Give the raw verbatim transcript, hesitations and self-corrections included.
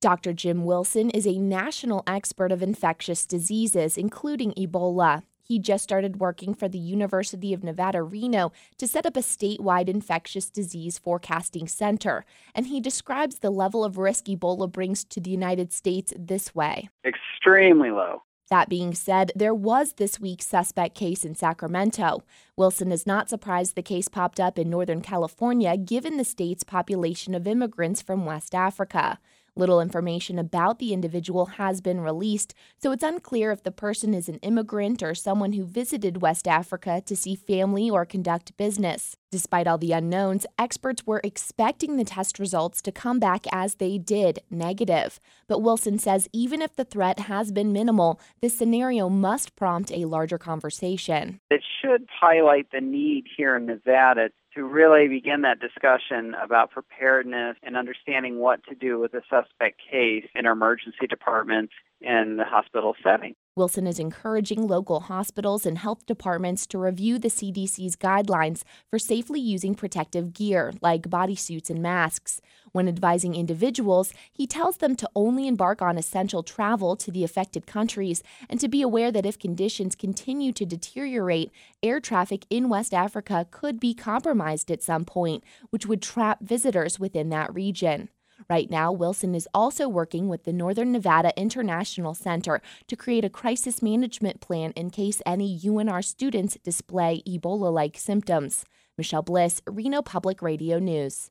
Doctor Jim Wilson is a national expert of infectious diseases, including Ebola. He just started working for the University of Nevada, Reno to set up a statewide infectious disease forecasting center, and he describes the level of risk Ebola brings to the United States this way. Extremely low. That being said, there was this week's suspect case in Sacramento. Wilson is not surprised the case popped up in Northern California, given the state's population of immigrants from West Africa. Little information about the individual has been released, so it's unclear if the person is an immigrant or someone who visited West Africa to see family or conduct business. Despite all the unknowns, experts were expecting the test results to come back as they did, negative. But Wilson says even if the threat has been minimal, this scenario must prompt a larger conversation. It should highlight the need here in Nevada to really begin that discussion about preparedness and understanding what to do with a suspect case in our emergency departments and the hospital setting. Wilson is encouraging local hospitals and health departments to review the C D C's guidelines for safely using protective gear, like bodysuits and masks. When advising individuals, he tells them to only embark on essential travel to the affected countries and to be aware that if conditions continue to deteriorate, air traffic in West Africa could be compromised at some point, which would trap visitors within that region. Right now, Wilson is also working with the Northern Nevada International Center to create a crisis management plan in case any U N R students display Ebola-like symptoms. Michelle Bliss, Reno Public Radio News.